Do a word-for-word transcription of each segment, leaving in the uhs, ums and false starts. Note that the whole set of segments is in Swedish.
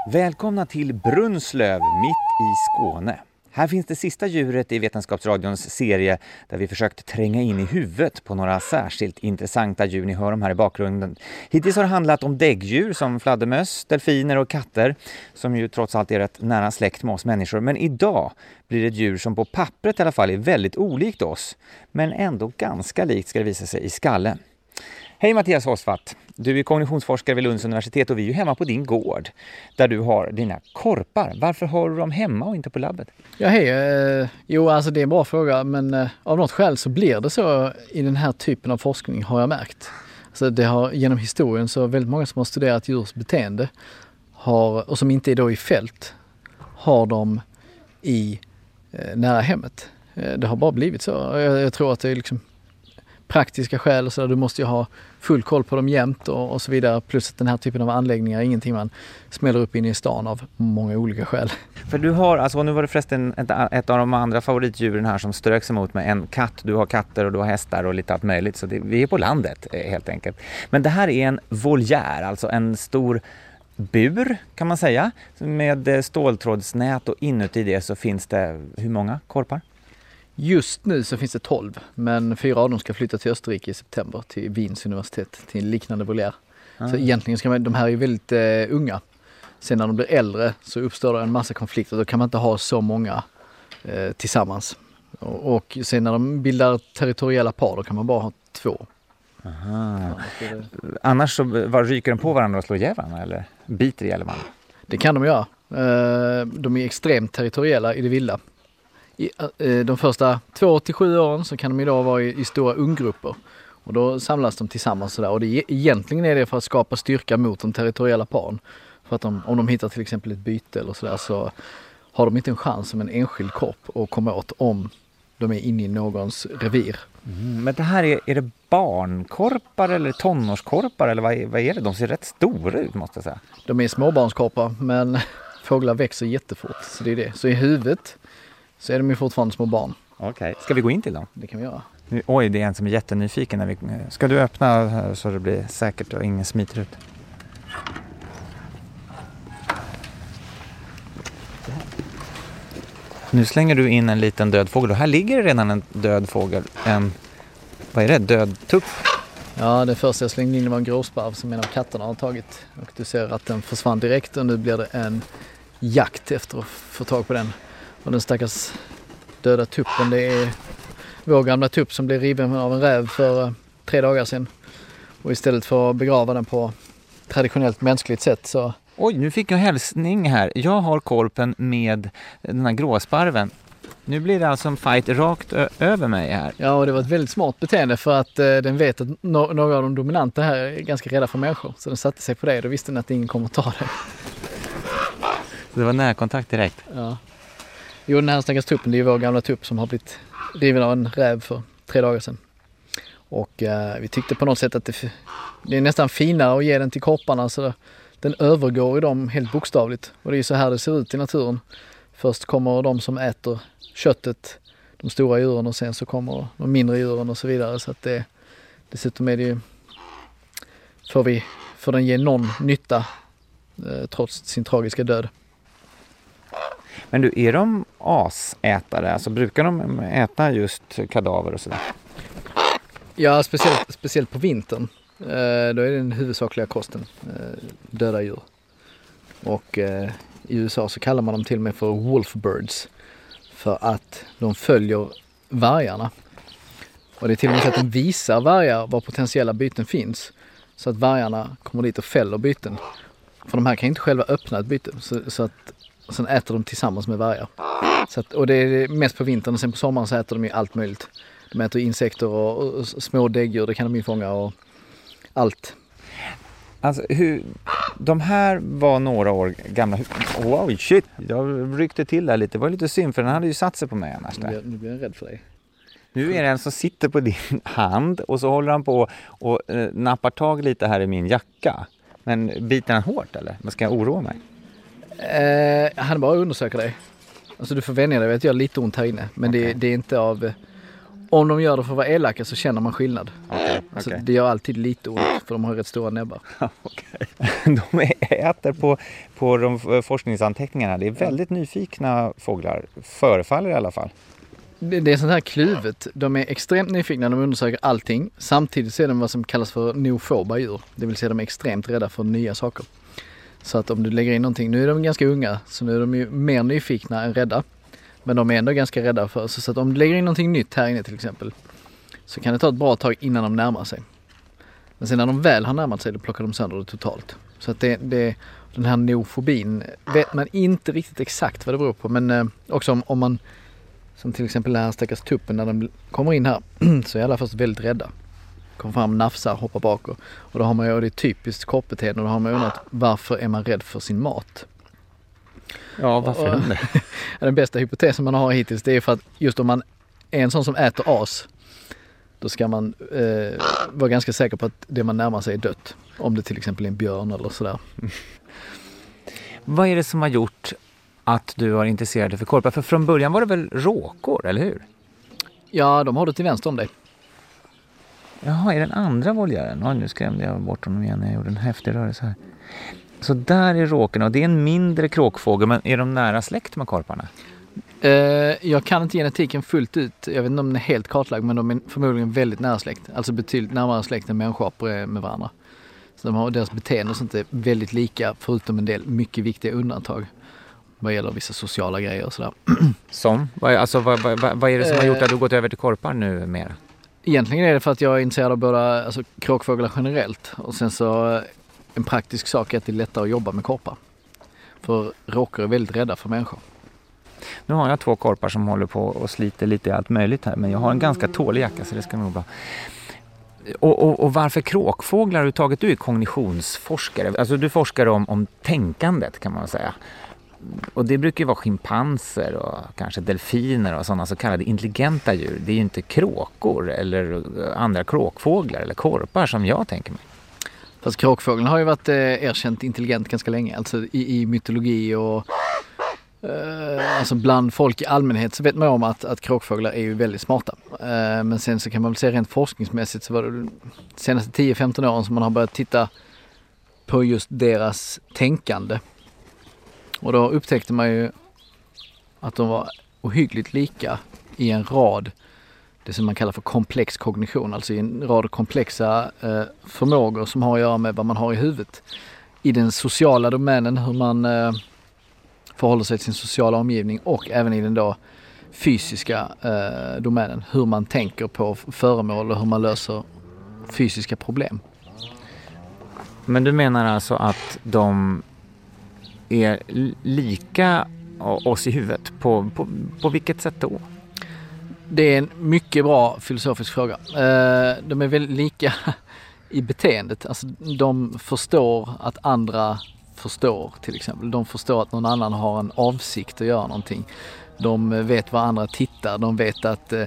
Välkomna till Brunslöv mitt i Skåne. Här finns det sista djuret i Vetenskapsradions serie där vi försökt tränga in i huvudet på några särskilt intressanta djur. Ni hör dem här i bakgrunden. Hittills har det handlat om däggdjur som fladdermöss, delfiner och katter som ju trots allt är rätt nära släkt med oss människor. Men idag blir det ett djur som på pappret i alla fall är väldigt olikt oss men ändå ganska likt ska det visa sig i skallen. Hej Mattias Hosvatt, du är kognitionsforskare vid Lunds universitet och vi är ju hemma på din gård där du har dina korpar. Varför har du dem hemma och inte på labbet? Ja hej, eh, jo alltså det är en bra fråga men eh, av något skäl så blir det så i den här typen av forskning har jag märkt. Alltså det har genom historien så väldigt många som har studerat djurs beteende har, och som inte är då i fält har dem i eh, nära hemmet. Eh, det har bara blivit så. Jag, jag tror att det är liksom praktiska skäl och så där, du måste ju ha full koll på dem jämt och, och så vidare. Plus att den här typen av anläggningar är ingenting man smäller upp in i stan av många olika skäl. För du har, alltså nu var det förresten ett, ett av de andra favoritdjuren här som ströks emot med en katt. Du har katter och du har hästar och lite allt möjligt. Så det, vi är på landet helt enkelt. Men det här är en voliär, alltså en stor bur kan man säga. Med ståltrådsnät och inuti det så finns det hur många korpar? Just nu så finns det tolv, men fyra av dem ska flytta till Österrike i september till Wiens universitet till en liknande voliär. Ah. Så egentligen ska man, de här är väldigt eh, unga. Sen när de blir äldre så uppstår det en massa konflikter. Då kan man inte ha så många eh, tillsammans. Och, och sen när de bildar territoriella par då kan man bara ha två. Aha. Ja, det... Annars så var, ryker de på varandra och slår ihjäl varandra eller biter ihjäl varandra? Det kan de göra. Eh, de är extremt territoriella i det vilda. I de första två till sju åren så kan de idag vara i, i stora unggrupper och då samlas de tillsammans sådär. Och det, egentligen är det för att skapa styrka mot de territoriella paren. För att de, om de hittar till exempel ett byte eller sådär så har de inte en chans som en enskild korp att komma åt om de är inne i någons revir. Mm, men det här är, är det barnkorpar eller tonårskorpar eller vad är, vad är det? De ser rätt stora ut måste jag säga. De är småbarnskorpar men fåglar växer jättefort så det är det. Så i huvudet så är de ju fortfarande små barn. Okej. Okay. Ska vi gå in till dem? Det kan vi göra. Oj, det är en som är jättenyfiken. När vi... Ska du öppna här så det blir säkert och ingen smiter ut? Nu slänger du in en liten död fågel och här ligger det redan en död fågel. En, vad är det? Död tupp? Ja, det första jag slängde in var en gråsparv som en av katterna har tagit. Och du ser att den försvann direkt och nu blir det en jakt efter att få tag på den. Och den stackars döda tuppen, det är vår gamla tupp som blev riven av en räv för uh, tre dagar sedan. Och istället för att begrava den på traditionellt mänskligt sätt så... Oj, nu fick jag hälsning här. Jag har korpen med den här gråsparven. Nu blir det alltså en fight rakt ö- över mig här. Ja, och det var ett väldigt smart beteende för att uh, den vet att no- några av de dominanta här är ganska rädda för människor. Så den satte sig på det och då visste den att ingen kommer att ta det. Så det var närkontakt direkt? Ja. Jo, den här stackars tuppen, det är vår gamla tupp som har blivit riven av en räv för tre dagar sedan. Och eh, vi tyckte på något sätt att det, det är nästan finare att ge den till korparna så den övergår i dem helt bokstavligt. Och det är så här det ser ut i naturen. Först kommer de som äter köttet, de stora djuren och sen så kommer de mindre djuren och så vidare. Så att det, dessutom är det ju, får, vi, får den ge någon nytta eh, trots sin tragiska död. Men du, är de asätare? Alltså brukar de äta just kadaver och sådär? Ja, speciellt, speciellt på vintern. Eh, då är det den huvudsakliga kosten, eh, döda djur. Och eh, i U S A så kallar man dem till och med för wolfbirds. För att de följer vargarna. Och det är till och med så att de visar vargar var potentiella byten finns. Så att vargarna kommer dit och fäller byten. För de här kan inte själva öppna ett byte. Så, så att och sen äter de tillsammans med vargar. Så att, och det är mest på vintern och sen på sommaren så äter de ju allt möjligt. De äter insekter och, och, och små däggdjur, det kan de ju fånga och allt. Alltså hur, de här var några år gamla. Wow, shit, jag ryckte till där lite. Det var lite synd för den hade ju satt sig på mig annars. Där. Nu, nu blir jag rädd för dig. Nu är det en som sitter på din hand och så håller han på och eh, nappar tag lite här i min jacka. Men biter han hårt eller? Men ska jag oroa mig? Eh, han bara undersöker dig. Alltså du får vänja dig, vet jag, lite ont här inne. Men okay. det, det är inte av Om de gör det för att vara elaka så känner man skillnad. Okay, alltså, okay. det gör alltid lite ont för de har rätt stora näbbar. Okay. De äter på, på de forskningsanteckningarna. Det är väldigt nyfikna fåglar, förefaller i alla fall. Det, det är sånt här kluvet. De är extremt nyfikna, de undersöker allting. Samtidigt så är de vad som kallas för neofoba djur. Det vill säga de är extremt rädda för nya saker. Så att om du lägger in någonting, nu är de ganska unga så nu är de ju mer nyfikna än rädda. Men de är ändå ganska rädda för så att om du lägger in någonting nytt här inne till exempel så kan det ta ett bra tag innan de närmar sig. Men sen när de väl har närmat sig då plockar de sönder det totalt. Så att det, det, den här neofobin vet man inte riktigt exakt vad det beror på. Men eh, också om, om man, som till exempel den här stackars tuppen när de kommer in här så är i alla fall väldigt rädda. Kommer fram, nafsar, hoppar bak och, och då har man ju, och det är typiskt korpbeteende och då har man ju undrat varför är man rädd för sin mat? Ja, varför och, det? Den bästa hypotesen man har hittills det är för att just om man är en sån som äter as då ska man eh, vara ganska säker på att det man närmar sig är dött. Om det till exempel är en björn eller sådär. Vad är det som har gjort att du har intresserat dig för korpar? För från början var det väl råkor, eller hur? Ja, de har det till vänster om dig. Jaha, är den andra voljären? Ja, nu skrämde jag bort honom igen när jag gjorde en häftig rörelse här. Så där är råkorna och det är en mindre kråkfågel, men är de nära släkt med korparna? Uh, jag kan inte genetiken fullt ut. Jag vet inte om den är helt kartlagd, men de är förmodligen väldigt nära släkt. Alltså betydligt närmare släkt än människor är med varandra. Så de har, deras beteende och sånt är väldigt lika, förutom en del mycket viktiga undantag. Vad gäller vissa sociala grejer och sådär. Som? Alltså, vad, vad, vad är det som har gjort att du gått över till korpar nu mer? Egentligen är det för att jag är intresserad av båda alltså, kråkfåglar generellt. Och sen så en praktisk sak är att det är lättare att jobba med korpar. För råkor är väldigt rädda för människor. Nu har jag två korpar som håller på och sliter lite i allt möjligt här. Men jag har en ganska tålig jacka så det ska nog bra. Och, och, och varför kråkfåglar har du tagit? Du är kognitionsforskare. Alltså du forskar om, om tänkandet kan man säga. Och det brukar ju vara schimpanser och kanske delfiner och sådana så kallade intelligenta djur. Det är ju inte kråkor eller andra kråkfåglar eller korpar som jag tänker mig. Fast kråkfågeln har ju varit eh, erkänt intelligent ganska länge. Alltså i, i mytologi och eh, alltså bland folk i allmänhet så vet man om att, att kråkfåglar är ju väldigt smarta. Eh, men sen så kan man väl säga rent forskningsmässigt så var det de senaste tio femton åren som man har börjat titta på just deras tänkande. Och då upptäckte man ju att de var ohyggligt lika i en rad, det som man kallar för komplex kognition, alltså i en rad komplexa eh, förmågor som har att göra med vad man har i huvudet. I den sociala domänen, hur man eh, förhåller sig till sin sociala omgivning och även i den då fysiska eh, domänen, hur man tänker på föremål och hur man löser fysiska problem. Men du menar alltså att de är lika oss i huvudet? På, på, på vilket sätt då? Det är en mycket bra filosofisk fråga. De är väldigt lika i beteendet. Alltså, de förstår att andra förstår till exempel. De förstår att någon annan har en avsikt att göra någonting. De vet vad andra tittar. De vet att eh,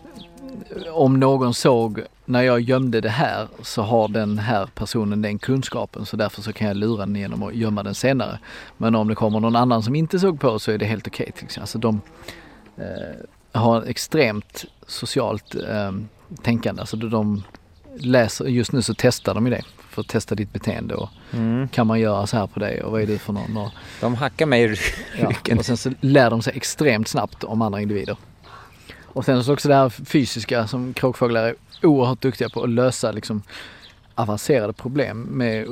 om någon såg när jag gömde det här så har den här personen den kunskapen så därför så kan jag lura den genom att gömma den senare. Men om det kommer någon annan som inte såg på så är det helt okej. Okay, alltså de eh, har extremt socialt eh, tänkande. Alltså de läser, just nu så testar de i det för att testa ditt beteende och mm. kan man göra så här på dig och vad är det för någon? Och, de hackar mig i ryggen. Ja, och sen så lär de sig extremt snabbt om andra individer. Och sen så också det här fysiska som kråkfåglar är oerhört duktiga på att lösa liksom avancerade problem med,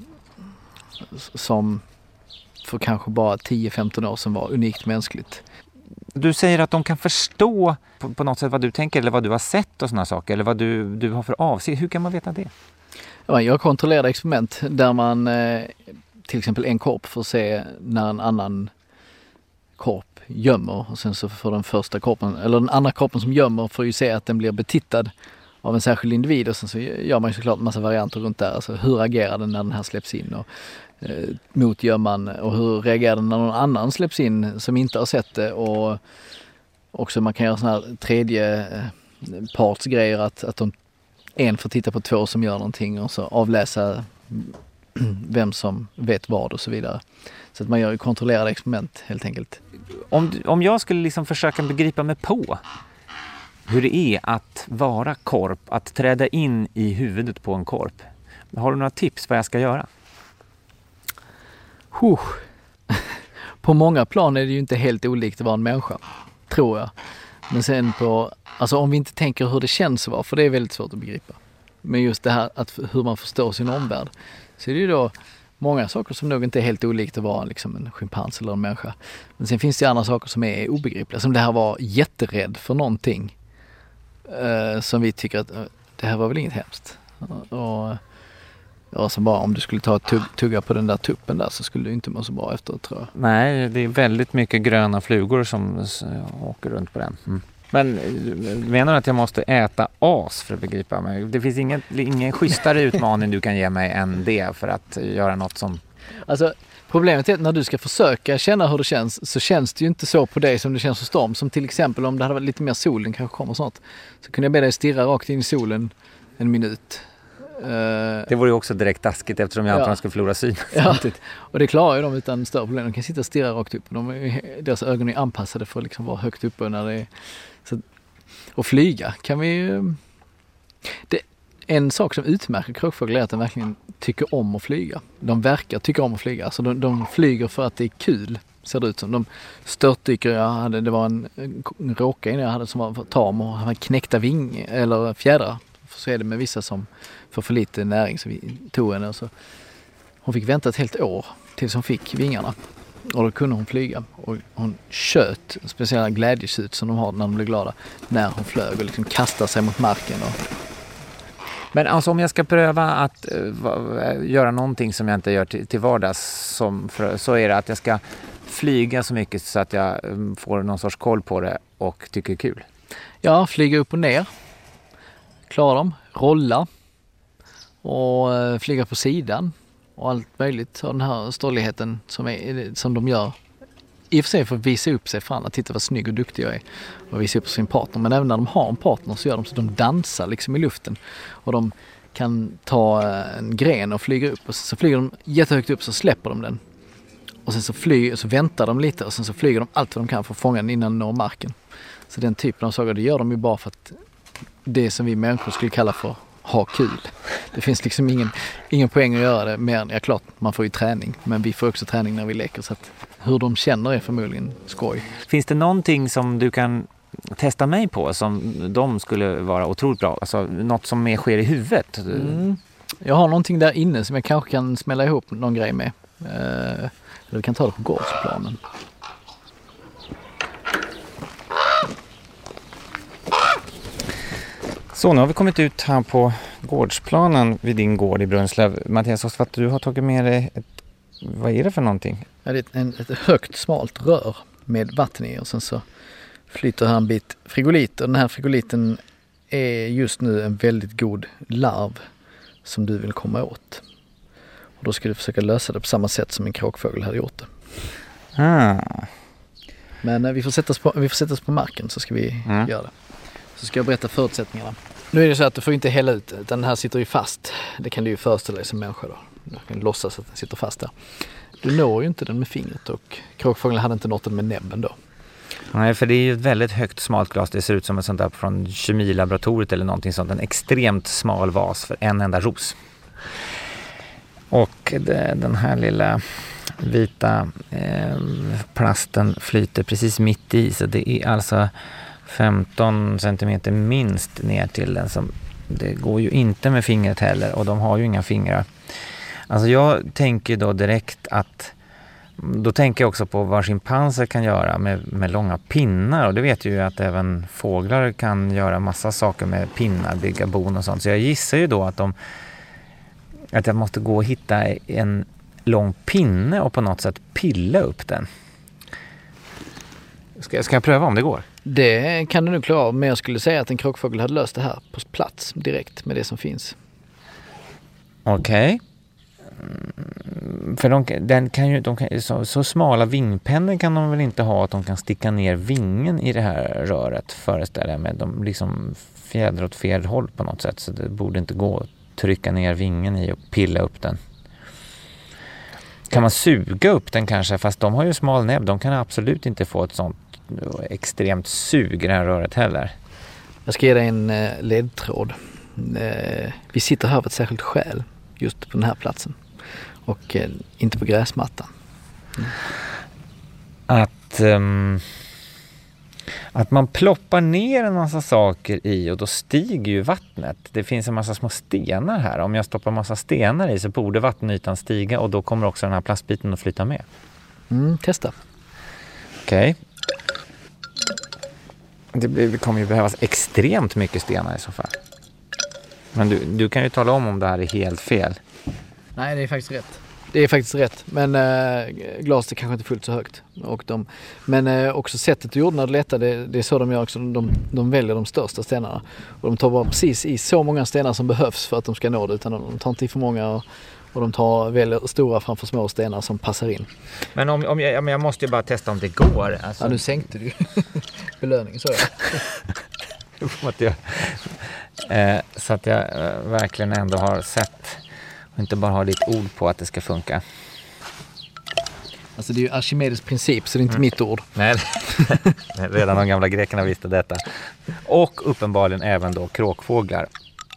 som för kanske bara tio femton år sedan var unikt mänskligt. Du säger att de kan förstå på, på något sätt vad du tänker eller vad du har sett och sådana saker eller vad du, du har för avsikt. Hur kan man veta det? Ja, jag kontrollerade experiment där man till exempel en korp får se när en annan korp gömmer och sen så får den första korpen eller den andra korpen som gömmer får ju se att den blir betittad av en särskild individ och sen så gör man ju såklart en massa varianter runt där. Alltså hur agerar den när den här släpps in och eh, mot gömman och hur reagerar den när någon annan släpps in som inte har sett det och också man kan göra såna här tredje eh, partsgrejer att, att de en får titta på två som gör någonting och så avläsa vem som vet vad och så vidare. Så att man gör ju kontrollerade experiment helt enkelt. Om, om jag skulle liksom försöka begripa mig på hur det är att vara korp, att träda in i huvudet på en korp. Har du några tips vad jag ska göra? Huh. På många plan är det ju inte helt olikt att vara en människa, tror jag. Men sen på, alltså om vi inte tänker hur det känns att vara, för det är väldigt svårt att begripa. Men just det här att hur man förstår sin omvärld, så är det ju då många saker som nog inte är helt olikt att vara liksom en schimpans eller en människa. Men sen finns det andra saker som är obegripliga. Som det här var jätterädd för någonting. Eh, som vi tycker att eh, det här var väl inget hemskt. Och ja, så bara om du skulle ta tugg, tugga på den där tuppen där så skulle du inte må så bra efteråt, tror jag. Nej, det är väldigt mycket gröna flugor som åker runt på den. Mm. Men menar du att jag måste äta as för att begripa mig? Det finns ingen, ingen schysstare utmaning du kan ge mig än det för att göra något som... Alltså, problemet är att när du ska försöka känna hur det känns så känns det ju inte så på dig som det känns hos dem. Som till exempel om det hade varit lite mer solen kanske kommer sånt. Så kunde jag be dig stirra rakt in i solen en minut. Uh, det vore ju också direkt taskigt eftersom jag ja. antar skulle förlora syn. Ja, och det klarar ju de utan större problem. De kan sitta och stirra rakt upp. De är, deras ögon är anpassade för att liksom vara högt uppe när det är... Så, och flyga kan vi... Det, en sak som utmärker kråkfåglar är att de verkligen tycker om att flyga. De verkar tycka om att flyga. Så de, de flyger för att det är kul, ser det ut som. De störtdyker. Jag hade, det var en, en råka innan jag hade som var tam och hade knäckta ving eller fjädrar. Så är det med vissa som får för lite näring, så vi tog henne och så. Hon fick vänta ett helt år tills hon fick vingarna. Och då kunde hon flyga. Och hon tjöt speciella glädjesut som de har när de blir glada. När hon flög och liksom kastade sig mot marken. Och... Men alltså om jag ska pröva att uh, göra någonting som jag inte gör till, till vardags. Som för, så är det att jag ska flyga så mycket så att jag um, får någon sorts koll på det och tycker det är kul. Ja, flyga upp och ner. Klara dem. Rolla. Och uh, flyga på sidan. Och allt möjligt. Och den här stolligheten som, är, som de gör. I och för sig för att visa upp sig för andra. Titta vad snygg och duktig jag är. Och visa upp sin partner. Men även när de har en partner så gör de så att de dansar liksom i luften. Och de kan ta en gren och flyga upp. Och så flyger de jättehögt upp så släpper de den. Och sen så, flyger, så väntar de lite. Och sen så flyger de allt vad de kan för att fånga den innan den når marken. Så den typen av saker, det gör de ju bara för att det som vi människor skulle kalla för ha kul. Det finns liksom ingen, ingen poäng att göra det mer än, ja klart, man får ju träning. Men vi får också träning när vi leker, så att hur de känner är förmodligen skoj. Finns det någonting som du kan testa mig på som de skulle vara otroligt bra? Alltså något som mer sker i huvudet? Mm. Jag har någonting där inne som jag kanske kan smälla ihop någon grej med. Eh, eller vi kan ta det på gårdsplanen. Så nu har vi kommit ut här på gårdsplanen vid din gård i Brunslöv. Mattias, för att du har tagit med dig ett, vad är det för någonting? Ja, det är ett, en, ett högt smalt rör med vatten i och sen så flyter här en bit frigolit. Och den här frigoliten är just nu en väldigt god larv som du vill komma åt. Och då ska du försöka lösa det på samma sätt som en kråkfågel hade gjort det. Ah. Men eh, vi får sätta oss på, vi får sätta oss på marken så ska vi mm. göra det. Så ska jag berätta förutsättningarna. Nu är det så att du får inte hälla ut, utan den här sitter ju fast. Det kan du ju föreställa dig som människa då. Du kan låtsas att den sitter fast där. Du når ju inte den med fingret och kråkfågeln hade inte nått den med näbben då. Nej, för det är ju ett väldigt högt smalt glas. Det ser ut som ett sånt där från kemilaboratoriet eller någonting sånt. En extremt smal vas för en enda ros. Och det, den här lilla vita eh, plasten flyter precis mitt i. Så det är alltså femton centimeter minst ner till den. Som, det går ju inte med fingret heller och de har ju inga fingrar. Alltså jag tänker då direkt att då tänker jag också på vad schimpanser kan göra med, med långa pinnar. Och det vet ju att även fåglar kan göra massa saker med pinnar, bygga bon och sånt. Så jag gissar ju då att, de, att jag måste gå och hitta en lång pinne och på något sätt pilla upp den. Ska, ska jag pröva om det går? Det kan du nu klara av, men jag skulle säga att en kråkfågel hade löst det här på plats direkt med det som finns. Okej. Okay. För de, den kan ju, de kan, så, så smala vingpennor kan de väl inte ha att de kan sticka ner vingen i det här röret, föreställer jag mig. De liksom fjädrar åt fel håll på något sätt, så det borde inte gå att trycka ner vingen i och pilla upp den. Kan man suga upp den kanske, fast de har ju smal näbb. De kan absolut inte få ett sånt extremt sug i det här röret heller. Jag ska ge dig en eh, ledtråd. Eh, vi sitter här av ett särskilt skäl just på den här platsen och eh, inte på gräsmattan. Mm. Att, um, att man ploppar ner en massa saker i och då stiger ju vattnet. Det finns en massa små stenar här. Om jag stoppar en massa stenar i så borde vattenytan stiga och då kommer också den här plastbiten att flyta med. Mm, testa. Okej. Okay. Det, det kommer ju behövas extremt mycket stenar i så fall. Men du, du kan ju tala om om det här är helt fel. Nej, det är faktiskt rätt. Det är faktiskt rätt. Men äh, glaset är kanske inte fullt så högt. Och de, men äh, också sättet du gjorde när du letade, det, det är så de gör också. De, de väljer de största stenarna. Och de tar bara precis i så många stenar som behövs för att de ska nå det. Utan de tar inte i för många och, och de tar väljer stora framför små stenar som passar in. Men om, om jag, jag måste ju bara testa om det går. Alltså. Ja, nu sänkte du belöningen, så jag. eh, så att jag eh, verkligen ändå har sett och inte bara har ditt ord på att det ska funka. Alltså det är ju Archimedes princip, så det är inte mm. mitt ord. Nej, redan de gamla grekerna visste detta. Och uppenbarligen även då kråkfåglar.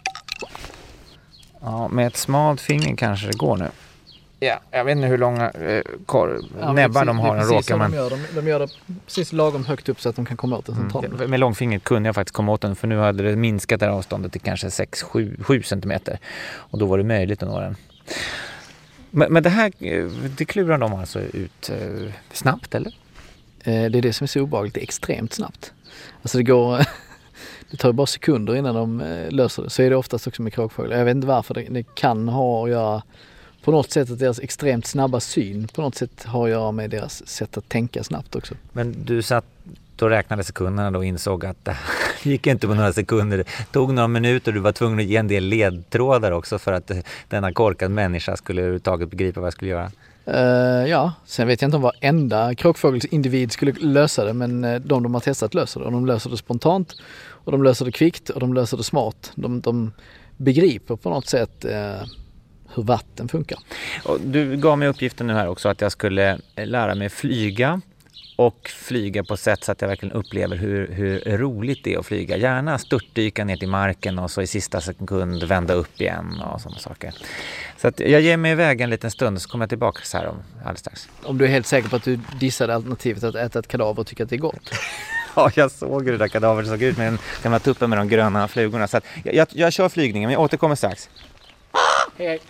Ja, med ett smalt finger kanske det går nu. Ja, jag vet inte hur långa eh, kor- ja, näbbar precis, de har. En råkar man... de, gör. De, de gör det precis lagom högt upp så att de kan komma åt den. Mm. Med långfingret kunde jag faktiskt komma åt den, för nu hade det minskat det här avståndet till kanske sex till sju centimeter. Och då var det möjligt att nå den. Men, men det här, det klurar de alltså ut eh, snabbt, eller? Eh, det är det som är så obehagligt. Det är extremt snabbt. Alltså det går... Det tar ju bara sekunder innan de eh, löser det. Så är det oftast också med kråkfåglar. Jag vet inte varför. Det, det kan ha att göra... På något sätt att deras extremt snabba syn på något sätt har att göra med deras sätt att tänka snabbt också. Men du satt och räknade sekunderna och insåg att det gick inte på några sekunder. Det tog några minuter och du var tvungen att ge en del ledtrådar också för att denna korkad människa skulle överhuvudtaget begripa vad jag skulle göra. Uh, ja, sen vet jag inte om varenda kråkfågelsindivid skulle lösa det, men de de har testat löser det. Och de löser det spontant och de löser det kvickt och de löser det smart. De, de begriper på något sätt... Uh, hur vatten funkar. Och du gav mig uppgiften nu här också att jag skulle lära mig flyga och flyga på sätt så att jag verkligen upplever hur, hur roligt det är att flyga. Gärna störtdyka ner till marken och så i sista sekund vända upp igen och sådana saker. Så att jag ger mig iväg en liten stund så kommer jag tillbaka så här om alldeles strax. Om du är helt säker på att du dissade alternativet att äta ett kadaver och tycker att det är gott? Ja, jag såg hur det där kadavret såg ut med den gamla tuppen med de gröna flugorna. Så att jag, jag, jag kör flygningen, men jag återkommer strax. Hej, hej.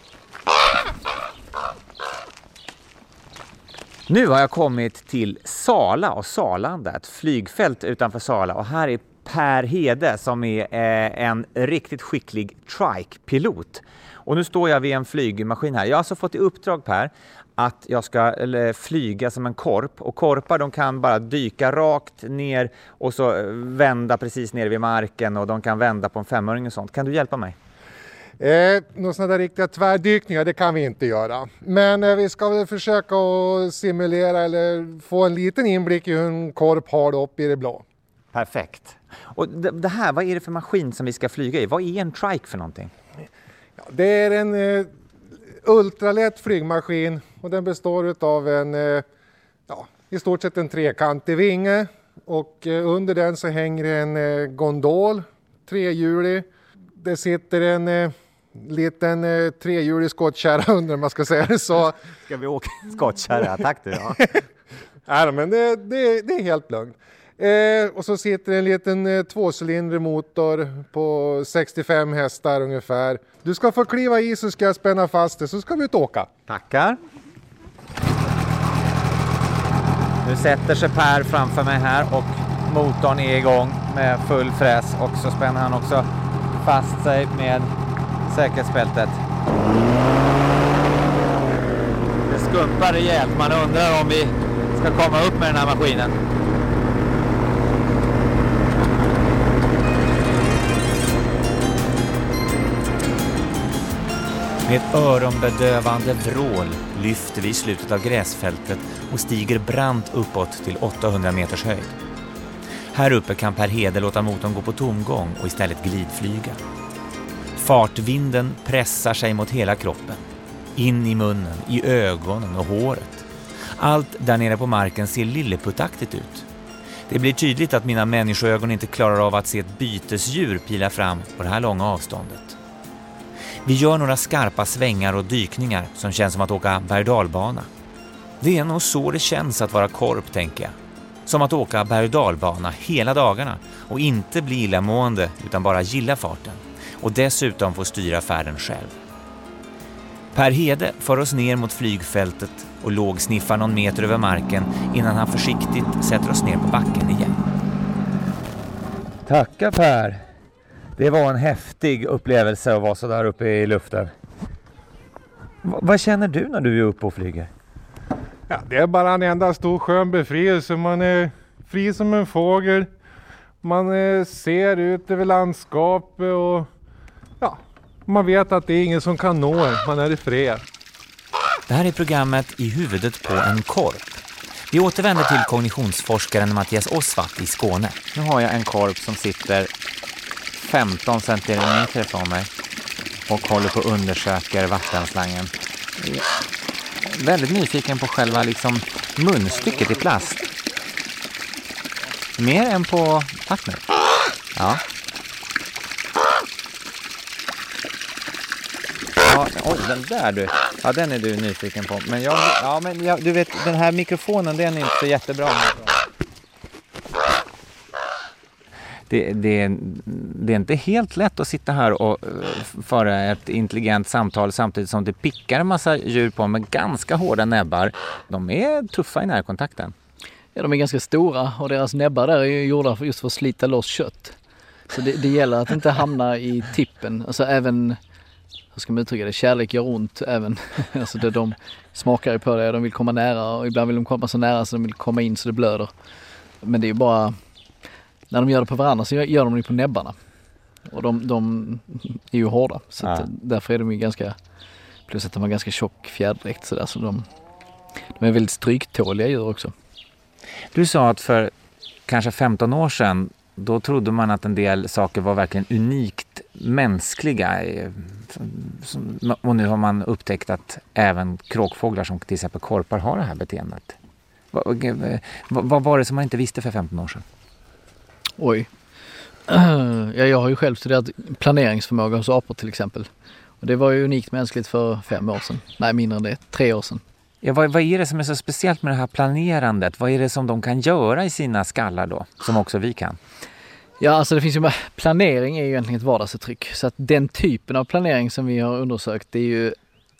Nu har jag kommit till Sala och Salanda, ett flygfält utanför Sala. Och här är Per Hede som är eh, en riktigt skicklig trike-pilot. Och nu står jag vid en flygmaskin här. Jag har alltså fått i uppdrag, Per, att jag ska eller, flyga som en korp. Och korpar, de kan bara dyka rakt ner och så vända precis ner vid marken. Och de kan vända på en femöring och sånt. Kan du hjälpa mig? Eh, några sådana där riktiga tvärdykningar, det kan vi inte göra. Men eh, vi ska väl försöka att simulera eller få en liten inblick i hur en korp har det uppe i det blå. Perfekt. Och det, det här, vad är det för maskin som vi ska flyga i? Vad är en trike för någonting? Ja, det är en eh, ultralätt flygmaskin och den består av en, eh, ja, i stort sett en trekantig vinge. Och eh, under den så hänger en eh, gondol, trehjulig. Det sitter en eh, liten eh, trehjulig skottkärra under, om man ska säga det så. Ska vi åka skottkärra? Tack du. Ja. Nej, men det, det, det är helt lugnt. Eh, och så sitter en liten eh, tvåcylindrig motor på sextiofem hästar ungefär. Du ska få kliva i så ska jag spänna fast det, så ska vi ut och åka. Tackar. Nu sätter sig Per framför mig här och motorn är igång med full fräs och så spänner han också fast sig med säkerhetsbältet. Det skumpar rejält. Man undrar om vi ska komma upp med den här maskinen. Med ett öronbedövande vrål lyfter vi i slutet av gräsfältet och stiger brant uppåt till åttahundra meters höjd. Här uppe kan Per Hede låta motorn gå på tomgång och istället glidflyga. Fartvinden pressar sig mot hela kroppen. In i munnen, i ögonen och håret. Allt där nere på marken ser lilleputtaktigt ut. Det blir tydligt att mina människoögon inte klarar av att se ett bytesdjur pila fram på det här långa avståndet. Vi gör några skarpa svängar och dykningar som känns som att åka berg-och-dalbana. Det är nog så det känns att vara korp, tänker jag. Som att åka berg-och-dalbana hela dagarna och inte bli illamående utan bara gilla farten. Och dessutom få styra färden själv. Per Hede för oss ner mot flygfältet och låg sniffar någon meter över marken innan han försiktigt sätter oss ner på backen igen. Tackar Per. Det var en häftig upplevelse att vara så där uppe i luften. V- vad känner du när du är uppe och flyger? Ja, det är bara en enda stor skön befrielse. Man är fri som en fågel. Man eh, ser ut över landskapet och ja, man vet att det är ingen som kan nå en. Man är i fred. Det här är programmet I huvudet på en korp. Vi återvänder till kognitionsforskaren Mattias Osvart i Skåne. Nu har jag en korp som sitter femton centimeter från mig och håller på att undersöka vattenslangen. Jag är väldigt nyfiken på själva liksom munstycket i plast. Mer än på vattnet. Ja. Ja, oj, den där du. Ja, den är du nyfiken på. Men jag, ja, men jag, du vet, den här mikrofonen, den är inte så jättebra. Det, det, det är inte helt lätt att sitta här och föra ett intelligent samtal samtidigt som det pickar en massa djur på med ganska hårda näbbar. De är tuffa i närkontakten. Ja, de är ganska stora och deras näbbar där är ju gjorda för just för att slita loss kött. Så det, det gäller att inte hamna i tippen. Alltså även, hur ska man uttrycka det, kärlek gör ont även. Alltså det, de smakar ju på det, de vill komma nära och ibland vill de komma så nära så de vill komma in så det blöder. Men det är ju bara, när de gör det på varandra så gör de det på näbbarna. Och de, de är ju hårda. Så ja. att, därför är de ju ganska, plus att de har ganska tjock fjärdräkt så där, så de, de är väldigt stryktåliga djur också. Du sa att för kanske femton år sedan då trodde man att en del saker var verkligen unikt mänskliga. Och nu har man upptäckt att även kråkfåglar som till exempel korpar har det här beteendet. Vad, vad var det som man inte visste för femton år sedan? Oj. Ja, jag har ju själv studerat planeringsförmåga hos apor till exempel. Och det var ju unikt mänskligt för fem år sedan. Nej, mindre än det. Tre år sedan. Ja, vad, vad är det som är så speciellt med det här planerandet? Vad är det som de kan göra i sina skallar då? Som också vi kan? Ja, alltså det finns ju, planering är ju egentligen ett vardagsuttryck. Så att den typen av planering som vi har undersökt, det är ju,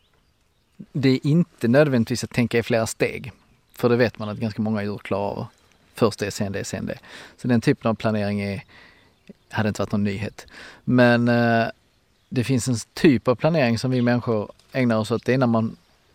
det är inte nödvändigtvis att tänka i flera steg. För det vet man att ganska många djur klarar av. Först det, sen det, sen det. Så den typen av planering är, hade inte varit någon nyhet. Men eh, det finns en typ av planering som vi människor ägnar oss åt. Det är när man,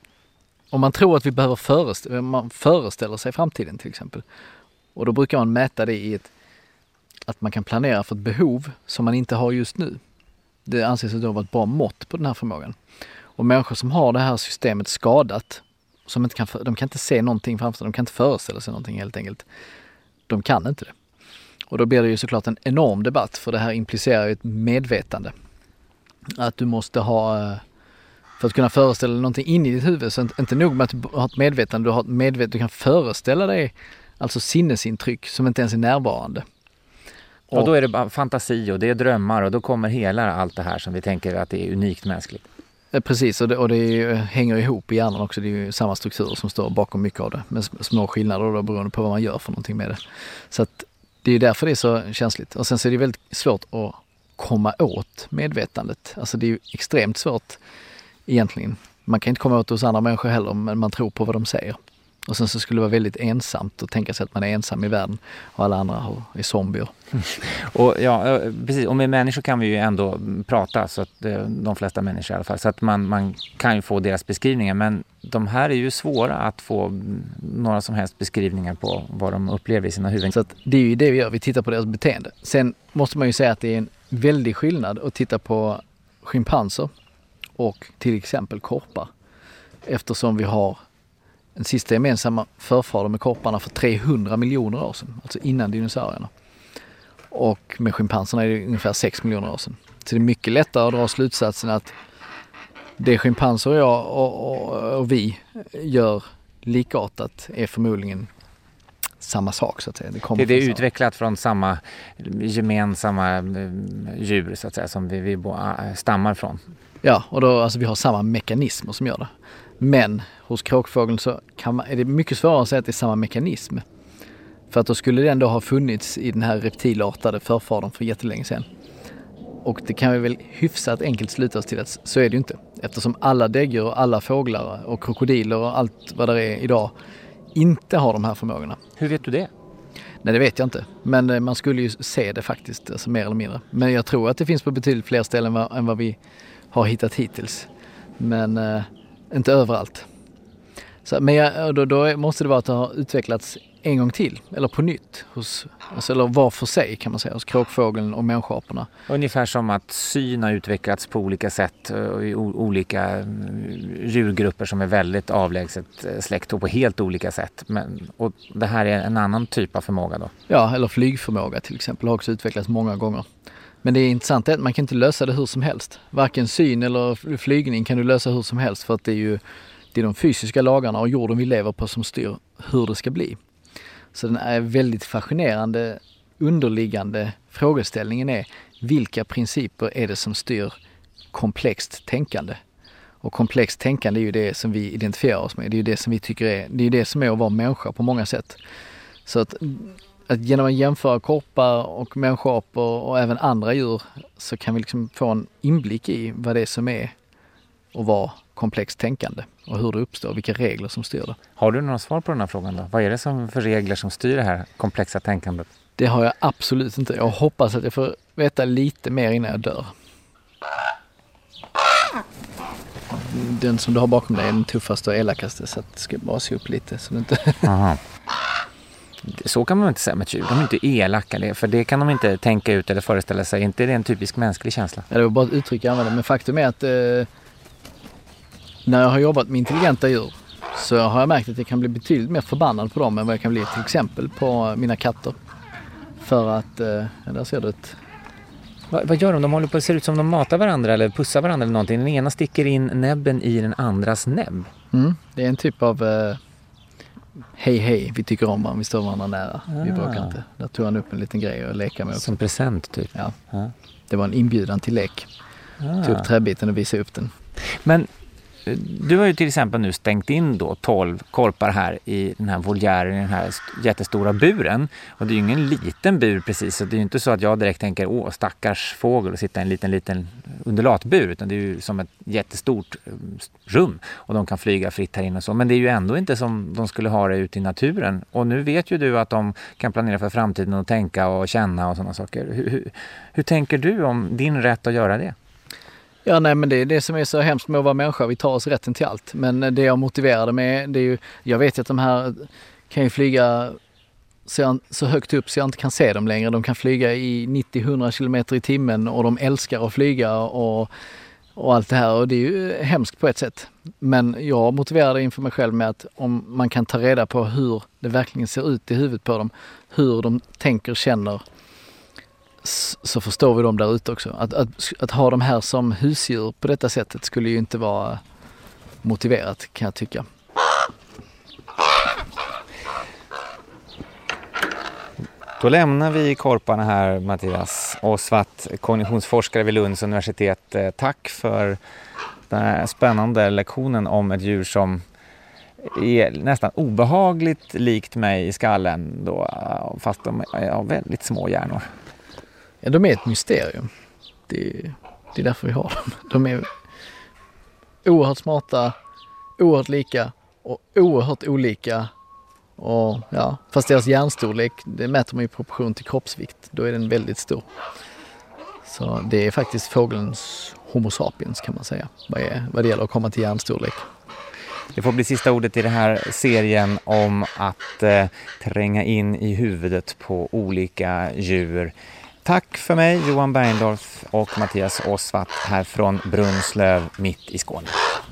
om man tror att vi behöver föreställa, man föreställer sig framtiden till exempel. Och då brukar man mäta det i ett, att man kan planera för ett behov som man inte har just nu. Det anses då vara ett bra mått på den här förmågan. Och människor som har det här systemet skadat, som inte kan, de kan inte se någonting framför sig, de kan inte föreställa sig någonting helt enkelt. De kan inte det. Och då blir det ju såklart en enorm debatt, för det här implicerar ju ett medvetande. Att du måste ha, för att kunna föreställa någonting in i ditt huvud, så inte nog med att du har ett medvetande, du har ett medvetande, du kan föreställa dig alltså sinnesintryck som inte ens är närvarande. Och, och då är det bara fantasi och det är drömmar och då kommer hela allt det här som vi tänker att det är unikt mänskligt. Precis, och det, och det hänger ihop i hjärnan också. Det är ju samma strukturer som står bakom mycket av det. Med små skillnader då, beroende på vad man gör för någonting med det. Så att det är därför det är så känsligt. Och sen så är det väldigt svårt att komma åt medvetandet. Alltså det är ju extremt svårt egentligen. Man kan inte komma åt det hos andra människor heller, men man tror på vad de säger. Och sen så skulle det vara väldigt ensamt att tänka sig att man är ensam i världen och alla andra är zombier. Och ja, precis. Och med människor kan vi ju ändå prata, så att de flesta människor i alla fall, så att man, man kan ju få deras beskrivningar, men de här är ju svåra att få några som helst beskrivningar på vad de upplever i sina huvuden. Så att det är ju det vi gör, vi tittar på deras beteende. Sen måste man ju säga att det är en väldig skillnad att titta på schimpanser och till exempel korpar, eftersom vi har en sista gemensamma förfader med korparna för trehundra miljoner år sedan, alltså innan dinosaurierna. Och med schimpanserna är det ungefär sex miljoner år sedan. Så det är mycket lättare att dra slutsatsen att det schimpanser och jag och, och, och vi gör likartat är förmodligen samma sak så att säga. Det, kommer det, det är från utvecklat från samma gemensamma djur så att säga som vi, vi stammar från. Ja, och då, alltså, vi har samma mekanismer som gör det. Men hos kråkfågeln så kan man, är det mycket svårare att säga att det är samma mekanism. För att då skulle det ändå ha funnits i den här reptilartade förfadern för jättelänge sedan. Och det kan vi väl hyfsat enkelt sluta oss till att så är det ju inte. Eftersom alla däggdjur och alla fåglar och krokodiler och allt vad det är idag inte har de här förmågorna. Hur vet du det? Nej, det vet jag inte. Men man skulle ju se det faktiskt, alltså mer eller mindre. Men jag tror att det finns på betydligt fler ställen än vad vi har hittat hittills. Men eh, inte överallt. Så, men jag, då, då måste det vara att det har utvecklats en gång till, eller på nytt, hos, alltså, eller var för sig kan man säga, hos kråkfågeln och människoaporna. Ungefär som att syn har utvecklats på olika sätt i olika djurgrupper som är väldigt avlägset släkt och på helt olika sätt. Men, och det här är en annan typ av förmåga då? Ja, eller flygförmåga till exempel har också utvecklats många gånger. Men det är intressant att man kan inte lösa det hur som helst. Varken syn eller flygning kan du lösa hur som helst för att det är ju det är de fysiska lagarna och jorden vi lever på som styr hur det ska bli. Så den är väldigt fascinerande, underliggande frågeställningen är vilka principer är det som styr komplext tänkande? Och komplext tänkande är ju det som vi identifierar oss med. Det är ju det som vi tycker är, det är det som är att vara människa på många sätt. Så att, att genom att jämföra korpar och människoapor och även andra djur så kan vi liksom få en inblick i vad det är som är att vara komplext tänkande och hur det uppstår, vilka regler som styr det. Har du några svar på den här frågan då? Vad är det som för regler som styr det här komplexa tänkandet? Det har jag absolut inte. Jag hoppas att jag får veta lite mer innan jag dör. Den som du har bakom dig är den tuffaste och elakaste så att det ska bara se upp lite. Så det inte... Aha. Så kan man inte säga med ett djur. De är inte elaka, för det kan de inte tänka ut eller föreställa sig. Inte det är en typisk mänsklig känsla. Ja, det var bara ett uttryck jag använde. Men faktum är att eh, när jag har jobbat med intelligenta djur så har jag märkt att jag kan bli betydligt mer förbannad på dem än vad jag kan bli till exempel på mina katter. För att, eh, ja, där ser du ett... Vad, vad gör de? De håller på att se ut som de matar varandra eller pussar varandra eller någonting. Den ena sticker in näbben i den andras näbb. Mm, det är en typ av... Eh, hej hej, vi tycker om varandra, vi står varandra nära. Ah. Vi bråkar inte. Där tog han upp en liten grej och leka med också. Som present typ? Ja. Ah. Det var en inbjudan till lek. Ah. Tog upp träbiten och visade upp den. Men du har ju till exempel nu stängt in då tolv korpar här i den här voljären, i den här jättestora buren. Och det är ju ingen liten bur precis, så det är ju inte så att jag direkt tänker åh stackars fågel och sitta i en liten liten undulatbur, utan det är ju som ett jättestort rum och de kan flyga fritt här inne och så. Men det är ju ändå inte som de skulle ha det ute i naturen. Och nu vet ju du att de kan planera för framtiden och tänka och känna och sådana saker. Hur, hur, hur tänker du om din rätt att göra det? Ja, nej, men det är det som är så hemskt med att vara människa. Vi tar oss rätten till allt. Men det jag motiverade med, det är ju, jag vet att de här kan ju flyga så, så högt upp så jag inte kan se dem längre. De kan flyga i nittio till hundra kilometer i timmen och de älskar att flyga och, och allt det här. Och det är ju hemskt på ett sätt. Men jag motiverade inför mig själv med att om man kan ta reda på hur det verkligen ser ut i huvudet på dem, hur de tänker, känner, så förstår vi dem där ute också. Att, att, att ha de här som husdjur på detta sättet skulle ju inte vara motiverat, kan jag tycka. Då lämnar vi korparna här, Mattias Åsvatt, kognitionsforskare vid Lunds universitet. Tack för den här spännande lektionen om ett djur som är nästan obehagligt likt mig i skallen då, fast de har väldigt små hjärnor. Ja, de är ett mysterium. Det, det är därför vi har dem. De är oerhört smarta, oerhört lika och oerhört olika. Och, ja, fast deras hjärnstorlek, det mäter man i proportion till kroppsvikt. Då är den väldigt stor. Så det är faktiskt fågelns homo sapiens kan man säga. Vad, är, vad det gäller att komma till hjärnstorlek. Det får bli sista ordet i den här serien om att eh, tränga in i huvudet på olika djur. Tack för mig, Johan Bergendorf och Mattias Åsvatt här från Brunslöv mitt i Skåne.